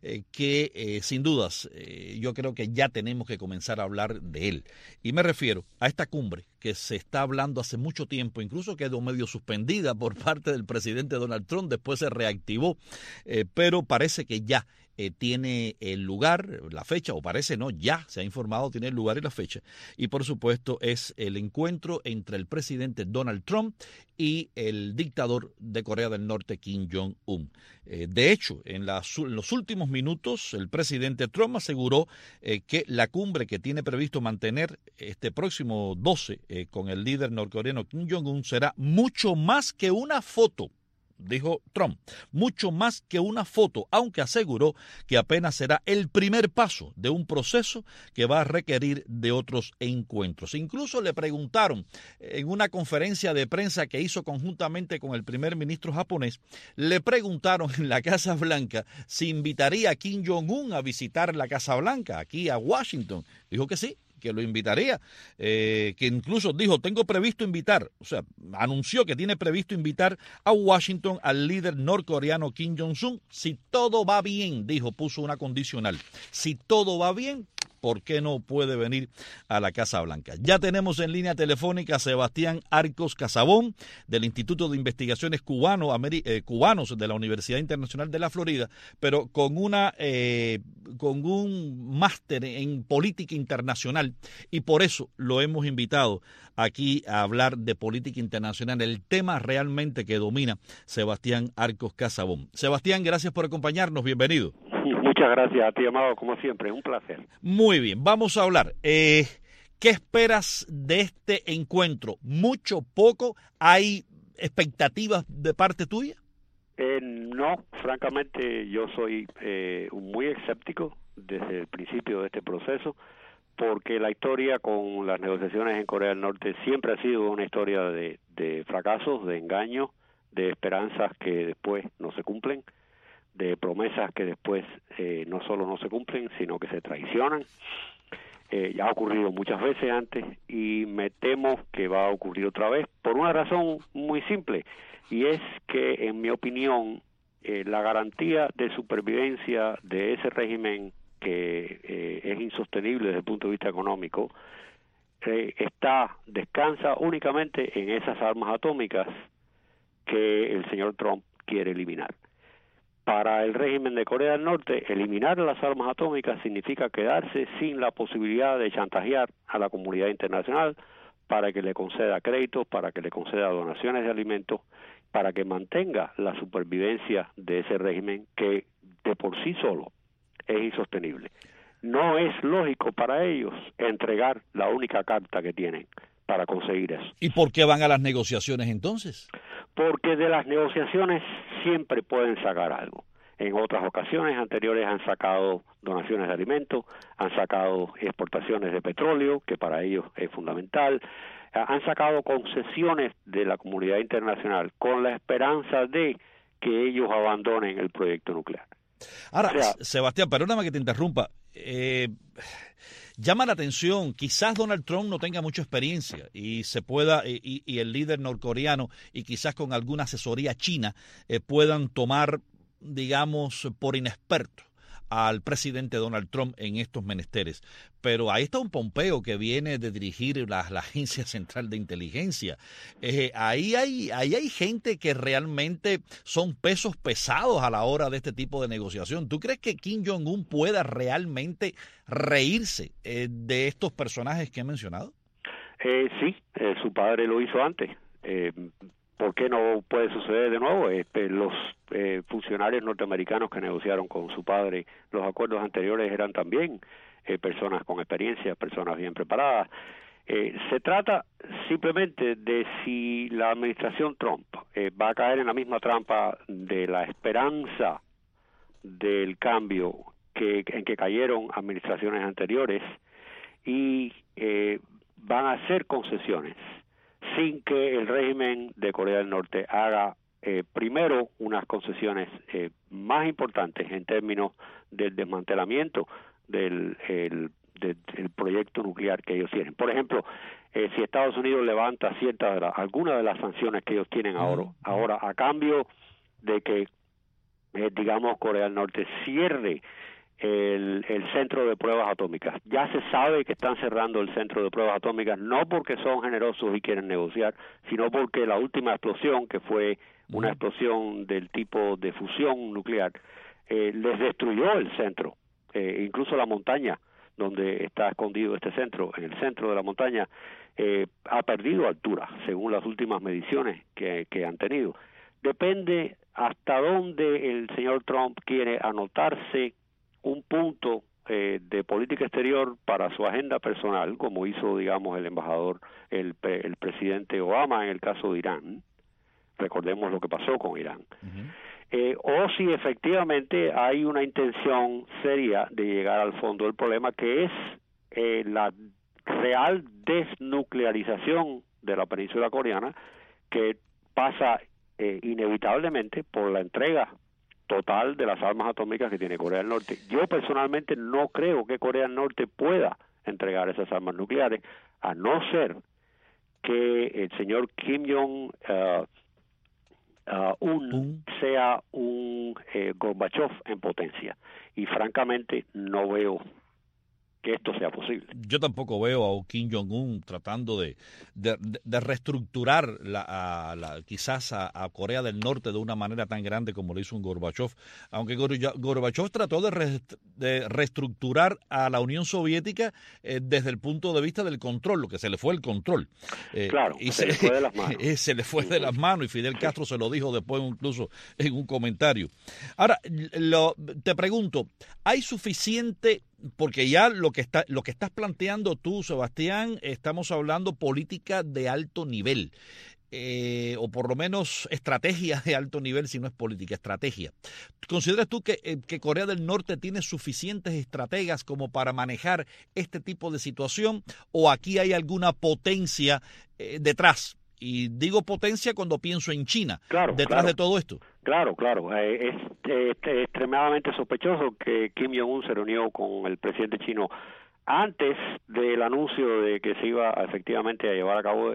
que sin dudas yo creo que ya tenemos que comenzar a hablar de él. Y me refiero a esta cumbre que se está hablando hace mucho tiempo, incluso quedó medio suspendida por parte del presidente Donald Trump, después se reactivó, pero parece que ya tiene el lugar, la fecha, o parece no, ya se ha informado, tiene el lugar y la fecha, y por supuesto es el encuentro entre el presidente Donald Trump y el dictador de Corea del Norte, Kim Jong-un. De hecho, en los últimos minutos, el presidente Trump aseguró que la cumbre que tiene previsto mantener este próximo 12 con el líder norcoreano Kim Jong-un será mucho más que una foto. Dijo Trump, mucho más que una foto, aunque aseguró que apenas será el primer paso de un proceso que va a requerir de otros encuentros. Incluso le preguntaron en una conferencia de prensa que hizo conjuntamente con el primer ministro japonés, le preguntaron en la Casa Blanca si invitaría a Kim Jong-un a visitar la Casa Blanca, aquí a Washington. Dijo que sí, que lo invitaría, que incluso dijo, tengo previsto invitar, o sea, anunció que tiene previsto invitar a Washington al líder norcoreano Kim Jong-un. Si todo va bien, dijo, puso una condicional, si todo va bien, ¿por qué no puede venir a la Casa Blanca? Ya tenemos en línea telefónica a Sebastián Arcos Casabón, del Instituto de Investigaciones Cubanos de la Universidad Internacional de la Florida, pero con un máster en política internacional, y por eso lo hemos invitado aquí a hablar de política internacional, el tema realmente que domina Sebastián Arcos Casabón. Sebastián, gracias por acompañarnos, bienvenido. Muchas gracias a ti, Amado, como siempre, un placer. Muy bien, vamos a hablar. ¿Qué esperas de este encuentro? ¿Mucho, poco? ¿Hay expectativas de parte tuya? No, francamente yo soy muy escéptico desde el principio de este proceso, porque la historia con las negociaciones en Corea del Norte siempre ha sido una historia de fracasos, de engaños, de esperanzas que después no se cumplen, de promesas que después no solo no se cumplen, sino que se traicionan. Ya ha ocurrido muchas veces antes y me temo que va a ocurrir otra vez por una razón muy simple, y es que, en mi opinión, la garantía de supervivencia de ese régimen que es insostenible desde el punto de vista económico descansa únicamente en esas armas atómicas que el señor Trump quiere eliminar. Para el régimen de Corea del Norte, eliminar las armas atómicas significa quedarse sin la posibilidad de chantajear a la comunidad internacional para que le conceda créditos, para que le conceda donaciones de alimentos, para que mantenga la supervivencia de ese régimen que de por sí solo es insostenible. No es lógico para ellos entregar la única carta que tienen para conseguir eso. ¿Y por qué van a las negociaciones entonces? Porque de las negociaciones siempre pueden sacar algo. En otras ocasiones anteriores han sacado donaciones de alimentos, han sacado exportaciones de petróleo, que para ellos es fundamental, han sacado concesiones de la comunidad internacional con la esperanza de que ellos abandonen el proyecto nuclear. Ahora, Sebastián, perdóname que te interrumpa. Llama la atención, quizás Donald Trump no tenga mucha experiencia y se pueda y el líder norcoreano y quizás con alguna asesoría china puedan tomar, digamos, por inexperto al presidente Donald Trump en estos menesteres. Pero ahí está un Pompeo que viene de dirigir la Agencia Central de Inteligencia. Ahí hay gente que realmente son pesos pesados a la hora de este tipo de negociación. ¿Tú crees que Kim Jong-un pueda realmente reírse de estos personajes que he mencionado? Sí, su padre lo hizo antes. ¿Por qué no puede suceder de nuevo? Los funcionarios norteamericanos que negociaron con su padre los acuerdos anteriores eran también personas con experiencia, personas bien preparadas. Se trata simplemente de si la administración Trump va a caer en la misma trampa de la esperanza del cambio en que cayeron administraciones anteriores y van a hacer concesiones sin que el régimen de Corea del Norte haga primero unas concesiones más importantes en términos del desmantelamiento del proyecto nuclear que ellos tienen. Por ejemplo, si Estados Unidos levanta algunas de las sanciones que ellos tienen ahora a cambio de que, digamos, Corea del Norte cierre el centro de pruebas atómicas. Ya se sabe que están cerrando el centro de pruebas atómicas no porque son generosos y quieren negociar, sino porque la última explosión, que fue una explosión del tipo de fusión nuclear, les destruyó el centro, incluso la montaña donde está escondido este centro, en el centro de la montaña, ha perdido altura, según las últimas mediciones que han tenido. Depende hasta dónde el señor Trump quiere anotarse un punto de política exterior para su agenda personal, como hizo, digamos, el embajador, el presidente Obama en el caso de Irán. Recordemos lo que pasó con Irán. O si efectivamente hay una intención seria de llegar al fondo del problema, que es la real desnuclearización de la península coreana, que pasa inevitablemente por la entrega total de las armas atómicas que tiene Corea del Norte. Yo personalmente no creo que Corea del Norte pueda entregar esas armas nucleares, a no ser que el señor Kim Jong-un sea un Gorbachev en potencia. Y francamente no veo que esto sea posible. Yo tampoco veo a Kim Jong-un tratando de reestructurar quizás a Corea del Norte de una manera tan grande como lo hizo un Gorbachev, aunque Gorbachev trató de reestructurar a la Unión Soviética desde el punto de vista del control, lo que se le fue el control. Claro, y se le fue de las manos. Se le fue de las manos, y Fidel Castro se lo dijo después incluso en un comentario. Ahora, te pregunto, ¿hay suficiente? Porque ya lo que estás planteando tú, Sebastián, estamos hablando política de alto nivel, o por lo menos estrategia de alto nivel, si no es política, estrategia. ¿Consideras tú que Corea del Norte tiene suficientes estrategas como para manejar este tipo de situación, o aquí hay alguna potencia detrás? Y digo potencia cuando pienso en China, detrás de todo esto. Claro. Es extremadamente sospechoso que Kim Jong-un se reunió con el presidente chino antes del anuncio de que se iba efectivamente a llevar a cabo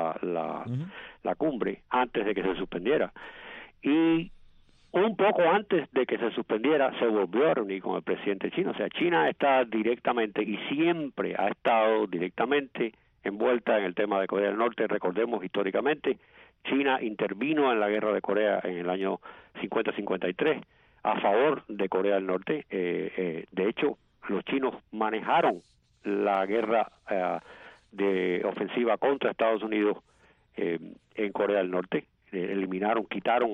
la cumbre, antes de que se suspendiera. Y un poco antes de que se suspendiera, se volvió a reunir con el presidente chino. O sea, China está directamente y siempre ha estado directamente envuelta en el tema de Corea del Norte. Recordemos, históricamente, China intervino en la guerra de Corea en el año 50-53 a favor de Corea del Norte. De hecho, los chinos manejaron la guerra de ofensiva contra Estados Unidos en Corea del Norte. Quitaron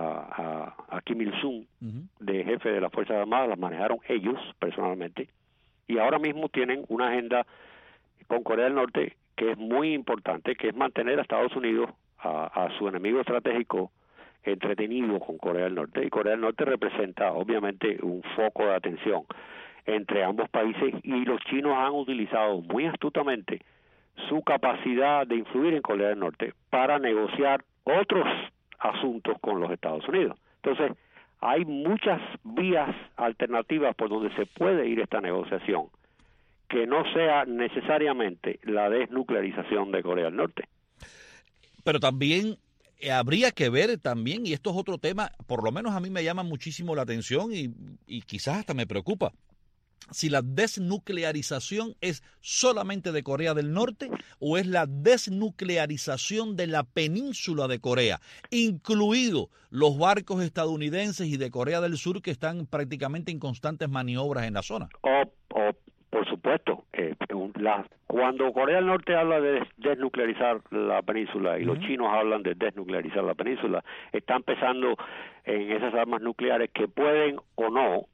a Kim Il-sung de jefe de las Fuerzas Armadas, las manejaron ellos personalmente, y ahora mismo tienen una agenda con Corea del Norte que es muy importante, que es mantener a Estados Unidos, a su enemigo estratégico, entretenido con Corea del Norte. Y Corea del Norte representa obviamente un foco de atención entre ambos países, y los chinos han utilizado muy astutamente su capacidad de influir en Corea del Norte para negociar otros asuntos con los Estados Unidos. Entonces, hay muchas vías alternativas por donde se puede ir esta negociación, que no sea necesariamente la desnuclearización de Corea del Norte. Pero también habría que ver también, y esto es otro tema, por lo menos a mí me llama muchísimo la atención y quizás hasta me preocupa, si la desnuclearización es solamente de Corea del Norte o es la desnuclearización de la península de Corea, incluidos los barcos estadounidenses y de Corea del Sur que están prácticamente en constantes maniobras en la zona. Por supuesto, cuando Corea del Norte habla de desnuclearizar la península y los chinos hablan de desnuclearizar la península, están pensando en esas armas nucleares que pueden o no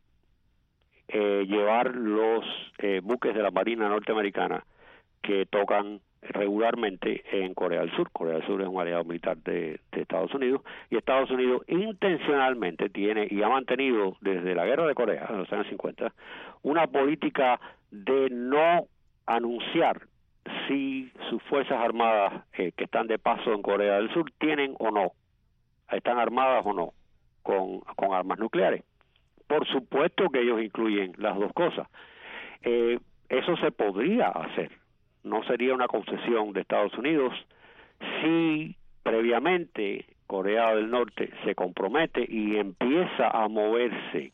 llevar los buques de la Marina norteamericana que tocan regularmente en Corea del Sur. Corea del Sur es un aliado militar de Estados Unidos, y Estados Unidos intencionalmente tiene y ha mantenido desde la guerra de Corea en los años 50 una política de no anunciar si sus fuerzas armadas que están de paso en Corea del Sur tienen o no, están armadas o no con armas nucleares. Por supuesto que ellos incluyen las dos cosas. Eso se podría hacer. No sería una concesión de Estados Unidos si previamente Corea del Norte se compromete y empieza a moverse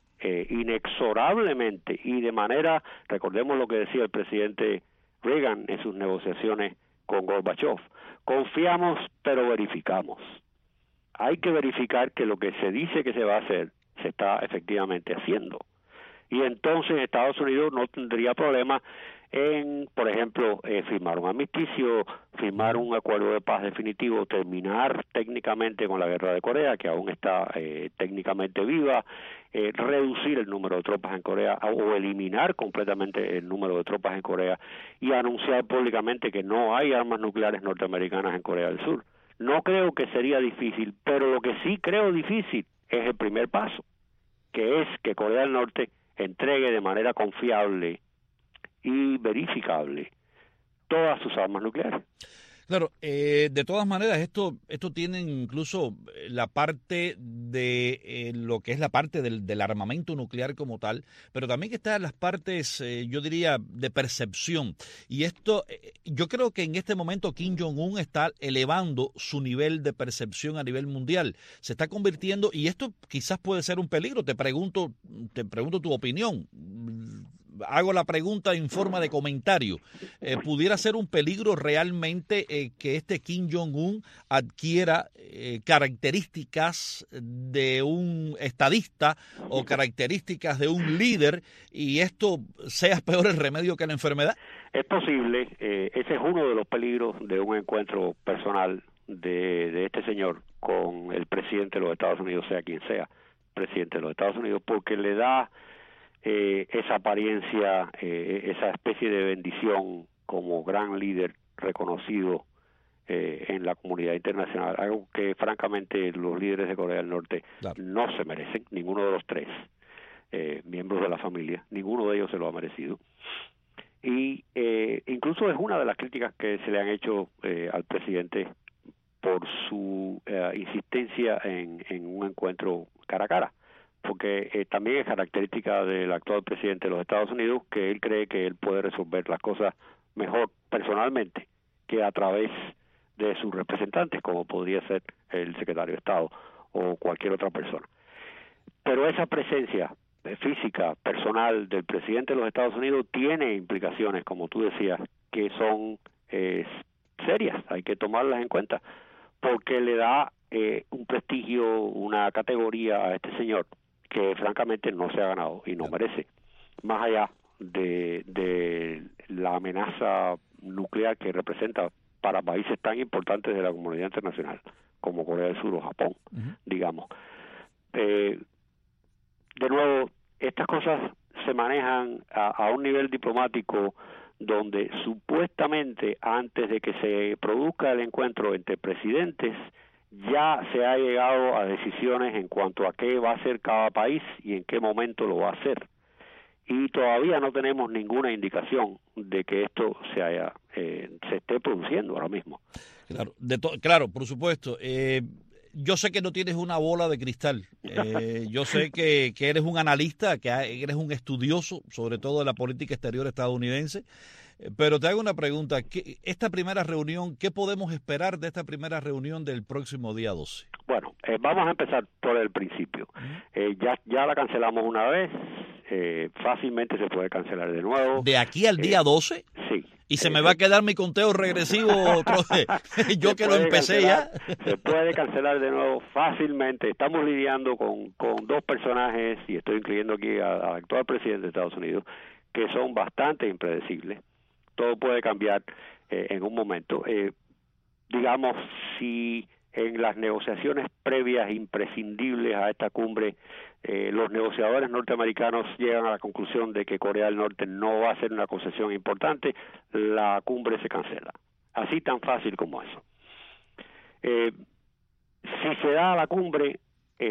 inexorablemente y de manera, recordemos lo que decía el presidente Reagan en sus negociaciones con Gorbachev, confiamos pero verificamos. Hay que verificar que lo que se dice que se va a hacer se está efectivamente haciendo. Y entonces Estados Unidos no tendría problema en, por ejemplo, firmar un armisticio, firmar un acuerdo de paz definitivo, terminar técnicamente con la guerra de Corea, que aún está técnicamente viva, reducir el número de tropas en Corea o eliminar completamente el número de tropas en Corea y anunciar públicamente que no hay armas nucleares norteamericanas en Corea del Sur. No creo que sería difícil, pero lo que sí creo difícil es el primer paso, que es que Corea del Norte entregue de manera confiable y verificable todas sus armas nucleares. Claro, de todas maneras, esto tiene incluso la parte de lo que es la parte del armamento nuclear como tal, pero también que están las partes, yo diría, de percepción. Y esto, yo creo que en este momento Kim Jong-un está elevando su nivel de percepción a nivel mundial. Se está convirtiendo, y esto quizás puede ser un peligro. Te pregunto tu opinión. Hago la pregunta en forma de comentario. ¿Pudiera ser un peligro realmente que este Kim Jong-un adquiera características de un estadista o características de un líder y esto sea peor el remedio que la enfermedad? Es posible. Ese es uno de los peligros de un encuentro personal de este señor con el presidente de los Estados Unidos, sea quien sea presidente de los Estados Unidos, porque le da esa apariencia, esa especie de bendición como gran líder reconocido en la comunidad internacional, algo que francamente los líderes de Corea del Norte no se merecen, ninguno de los tres miembros de la familia, ninguno de ellos se lo ha merecido. Y incluso es una de las críticas que se le han hecho al presidente por su insistencia en un encuentro cara a cara, porque también es característica del actual presidente de los Estados Unidos que él cree que él puede resolver las cosas mejor personalmente que a través de sus representantes, como podría ser el secretario de Estado o cualquier otra persona. Pero esa presencia física, personal del presidente de los Estados Unidos tiene implicaciones, como tú decías, que son serias, hay que tomarlas en cuenta, porque le da un prestigio, una categoría a este señor que francamente no se ha ganado y no merece, más allá de la amenaza nuclear que representa para países tan importantes de la comunidad internacional como Corea del Sur o Japón, digamos. De nuevo, estas cosas se manejan a un nivel diplomático donde supuestamente antes de que se produzca el encuentro entre presidentes ya se ha llegado a decisiones en cuanto a qué va a hacer cada país y en qué momento lo va a hacer. y todavía no tenemos ninguna indicación de que esto se esté produciendo ahora mismo. Claro, claro, por supuesto. Yo sé que no tienes una bola de cristal. Yo sé que eres un analista, que eres un estudioso, sobre todo de la política exterior estadounidense. Pero te hago una pregunta. Esta primera reunión, ¿qué podemos esperar de esta primera reunión del próximo día 12? Bueno, vamos a empezar por el principio. Ya la cancelamos una vez. Fácilmente se puede cancelar de nuevo. ¿De aquí al día 12? Sí. ¿Y se me va a quedar mi conteo regresivo otro vez? Yo que lo empecé ya. Se puede cancelar de nuevo fácilmente. Estamos lidiando con dos personajes, y estoy incluyendo aquí al actual presidente de Estados Unidos, que son bastante impredecibles. Todo puede cambiar en un momento. Digamos, si en las negociaciones previas imprescindibles a esta cumbre los negociadores norteamericanos llegan a la conclusión de que Corea del Norte no va a ser una concesión importante, la cumbre se cancela. Así tan fácil como eso. Si se da la cumbre,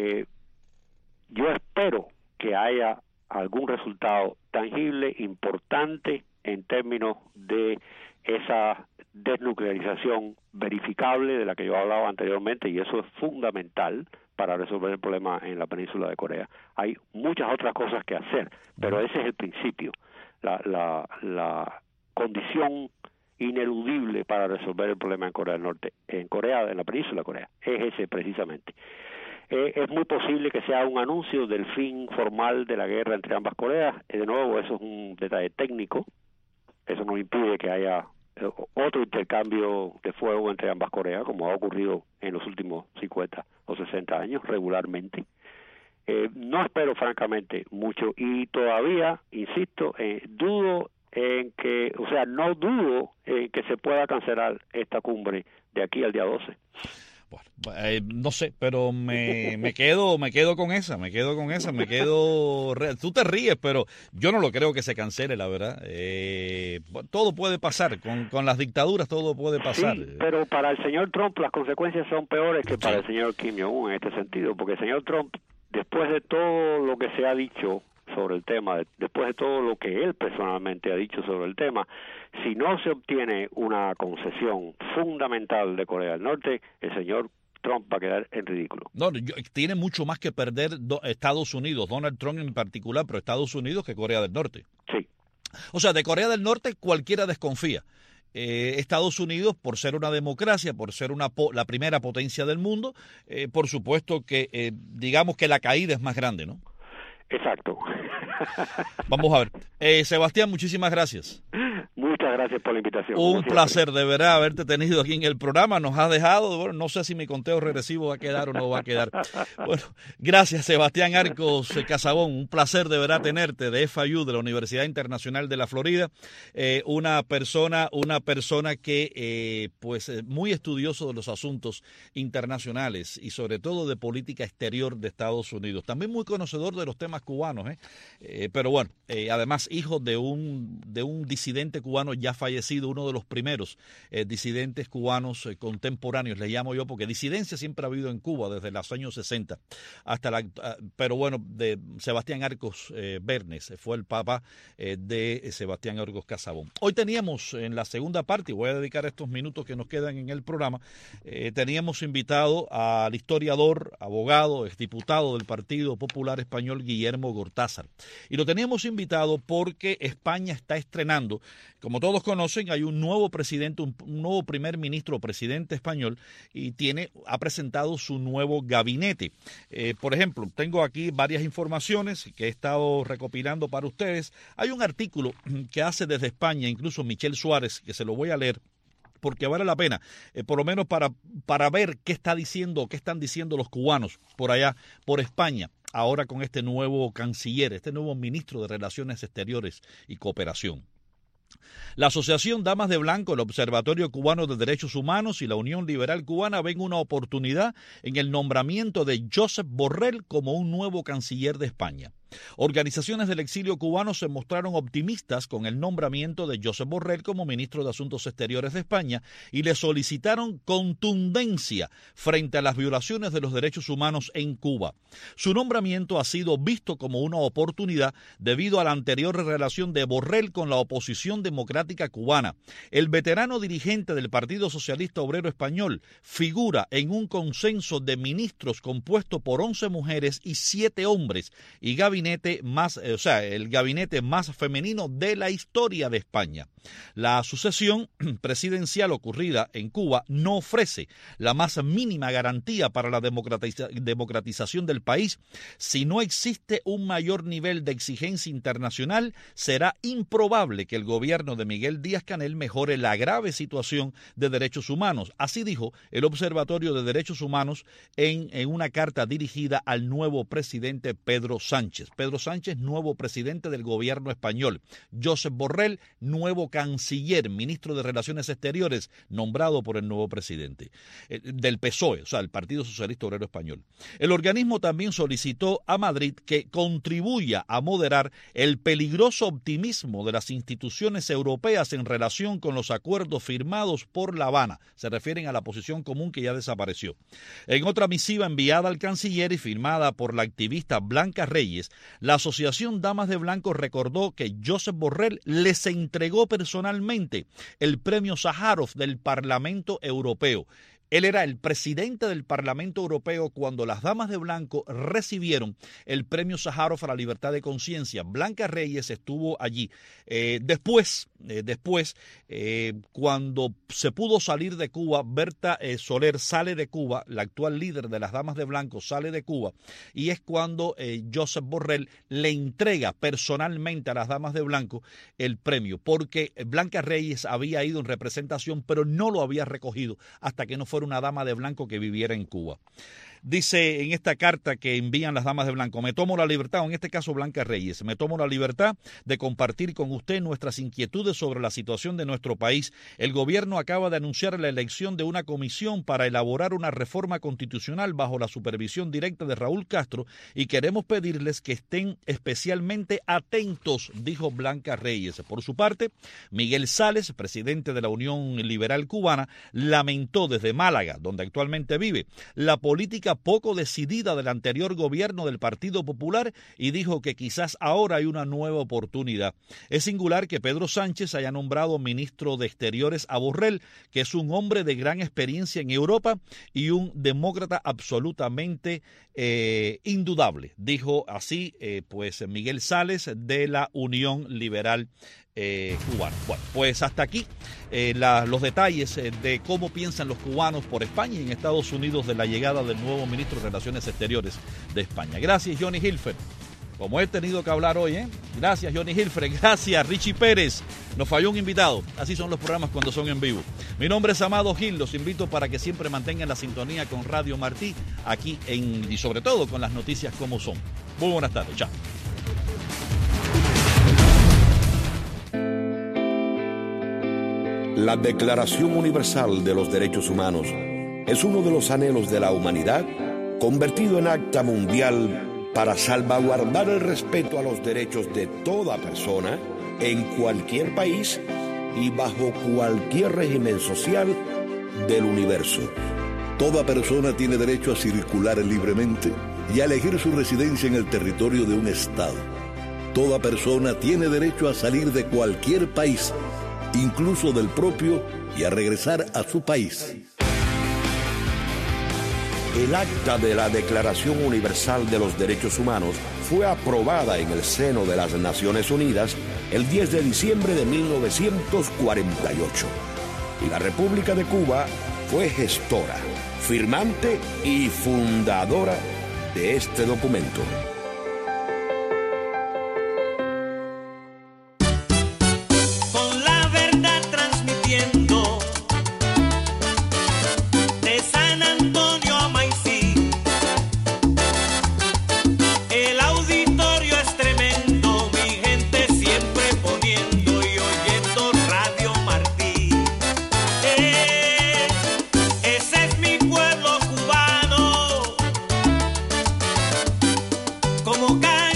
yo espero que haya algún resultado tangible, importante, en términos de esa desnuclearización verificable de la que yo hablaba anteriormente, y eso es fundamental para resolver el problema en la península de Corea. Hay muchas otras cosas que hacer, pero ese es el principio, la condición ineludible para resolver el problema en Corea del Norte, en la península de Corea, es ese precisamente. Es muy posible que sea un anuncio del fin formal de la guerra entre ambas Coreas. De nuevo, eso es un detalle técnico. Eso no impide que haya otro intercambio de fuego entre ambas Coreas, como ha ocurrido en los últimos 50 o 60 años regularmente. No espero francamente mucho, y todavía, insisto, dudo en que, no dudo en que se pueda cancelar esta cumbre de aquí al día 12. Bueno, no sé, pero me quedo con esa, tú te ríes, pero yo no lo creo que se cancele, la verdad. Todo puede pasar, con las dictaduras todo puede pasar. Sí, pero para el señor Trump las consecuencias son peores que para el señor Kim Jong-un en este sentido, porque el señor Trump, después de todo lo que se ha dicho sobre el tema, después de todo lo que él personalmente ha dicho sobre el tema, si no se obtiene una concesión fundamental de Corea del Norte, el señor Trump va a quedar en ridículo. No, tiene mucho más que perder Estados Unidos, Donald Trump en particular, pero Estados Unidos, que Corea del Norte. Sí. O sea, de Corea del Norte cualquiera desconfía. Estados Unidos, por ser una democracia, por ser la primera potencia del mundo, por supuesto que digamos que la caída es más grande, ¿no? Exacto. Vamos a ver. Sebastián, muchísimas gracias. Muchas gracias por la invitación. Un placer, de verdad, haberte tenido aquí en el programa. Nos has dejado, bueno, no sé si mi conteo regresivo va a quedar o no va a quedar. Bueno, gracias, Sebastián Arcos Casabón. Un placer, de verdad, tenerte de FIU, de la Universidad Internacional de la Florida. Una persona que, muy estudioso de los asuntos internacionales y sobre todo de política exterior de Estados Unidos. También muy conocedor de los temas cubanos, pero bueno, además hijo de un disidente cubano ya fallecido, uno de los primeros disidentes cubanos contemporáneos, le llamo yo, porque disidencia siempre ha habido en Cuba desde los años 60 hasta pero bueno, de Sebastián Arcos Bernes, fue el papá de Sebastián Arcos Casabón. Hoy teníamos en la segunda parte, y voy a dedicar estos minutos que nos quedan en el programa, teníamos invitado al historiador, abogado, exdiputado del Partido Popular Español, Guillermo Gortázar. Y lo teníamos invitado porque España está estrenando, como todos conocen, hay un nuevo presidente, un nuevo primer ministro o presidente español, y ha presentado su nuevo gabinete. Por ejemplo, tengo aquí varias informaciones que he estado recopilando para ustedes. Hay un artículo que hace desde España, incluso Michel Suárez, que se lo voy a leer, porque vale la pena, por lo menos para ver qué están diciendo los cubanos por allá, por España, ahora con este nuevo canciller, este nuevo ministro de Relaciones Exteriores y Cooperación. La Asociación Damas de Blanco, el Observatorio Cubano de Derechos Humanos y la Unión Liberal Cubana ven una oportunidad en el nombramiento de Josep Borrell como un nuevo canciller de España. Organizaciones del exilio cubano se mostraron optimistas con el nombramiento de Josep Borrell como ministro de Asuntos Exteriores de España y le solicitaron contundencia frente a las violaciones de los derechos humanos en Cuba. Su nombramiento ha sido visto como una oportunidad debido a la anterior relación de Borrell con la oposición democrática cubana. El veterano dirigente del Partido Socialista Obrero Español figura en un consenso de ministros compuesto por 11 mujeres y 7 hombres y el gabinete más femenino de la historia de España. La sucesión presidencial ocurrida en Cuba no ofrece la más mínima garantía para la democratización del país. Si no existe un mayor nivel de exigencia internacional, será improbable que el gobierno de Miguel Díaz-Canel mejore la grave situación de derechos humanos. Así dijo el Observatorio de Derechos Humanos en una carta dirigida al nuevo presidente Pedro Sánchez. Pedro Sánchez, nuevo presidente del gobierno español. Josep Borrell, nuevo canciller, ministro de Relaciones Exteriores, nombrado por el nuevo presidente del PSOE, el Partido Socialista Obrero Español. El organismo también solicitó a Madrid que contribuya a moderar el peligroso optimismo de las instituciones europeas en relación con los acuerdos firmados por La Habana. Se refieren a la posición común que ya desapareció. En otra misiva enviada al canciller y firmada por la activista Blanca Reyes, la Asociación Damas de Blanco recordó que Josep Borrell les entregó personalmente el premio Sájarov del Parlamento Europeo. Él era el presidente del Parlamento Europeo cuando las Damas de Blanco recibieron el premio Sájarov a la libertad de conciencia. Blanca Reyes estuvo allí. Después, cuando se pudo salir de Cuba, Berta Soler sale de Cuba, la actual líder de las Damas de Blanco sale de Cuba, y es cuando Josep Borrell le entrega personalmente a las Damas de Blanco el premio, porque Blanca Reyes había ido en representación, pero no lo había recogido hasta que no fuera una dama de blanco que viviera en Cuba. Dice en esta carta que envían las Damas de Blanco: me tomo la libertad, o en este caso Blanca Reyes, me tomo la libertad de compartir con usted nuestras inquietudes sobre la situación de nuestro país. El gobierno acaba de anunciar la elección de una comisión para elaborar una reforma constitucional bajo la supervisión directa de Raúl Castro y queremos pedirles que estén especialmente atentos, dijo Blanca Reyes. Por su parte, Miguel Sales, presidente de la Unión Liberal Cubana, lamentó desde Málaga, donde actualmente vive, la política poco decidida del anterior gobierno del Partido Popular y dijo que quizás ahora hay una nueva oportunidad. Es singular que Pedro Sánchez haya nombrado ministro de Exteriores a Borrell, que es un hombre de gran experiencia en Europa y un demócrata absolutamente indudable, dijo así Miguel Sales de la Unión Liberal cubana. Bueno, pues hasta aquí los detalles de cómo piensan los cubanos por España y en Estados Unidos de la llegada del nuevo ministro de Relaciones Exteriores de España. Gracias, Johnny Hilfer. Como he tenido que hablar hoy, Gracias, Johnny Hilfer. Gracias, Richie Pérez. Nos falló un invitado. Así son los programas cuando son en vivo. Mi nombre es Amado Gil. Los invito para que siempre mantengan la sintonía con Radio Martí aquí y sobre todo con las noticias como son. Muy buenas tardes. Chao. La Declaración Universal de los Derechos Humanos es uno de los anhelos de la humanidad convertido en acta mundial para salvaguardar el respeto a los derechos de toda persona en cualquier país y bajo cualquier régimen social del universo. Toda persona tiene derecho a circular libremente y a elegir su residencia en el territorio de un estado. Toda persona tiene derecho a salir de cualquier país, incluso del propio, y a regresar a su país. El acta de la Declaración Universal de los Derechos Humanos fue aprobada en el seno de las Naciones Unidas el 10 de diciembre de 1948. Y la República de Cuba fue gestora, firmante y fundadora de este documento. Como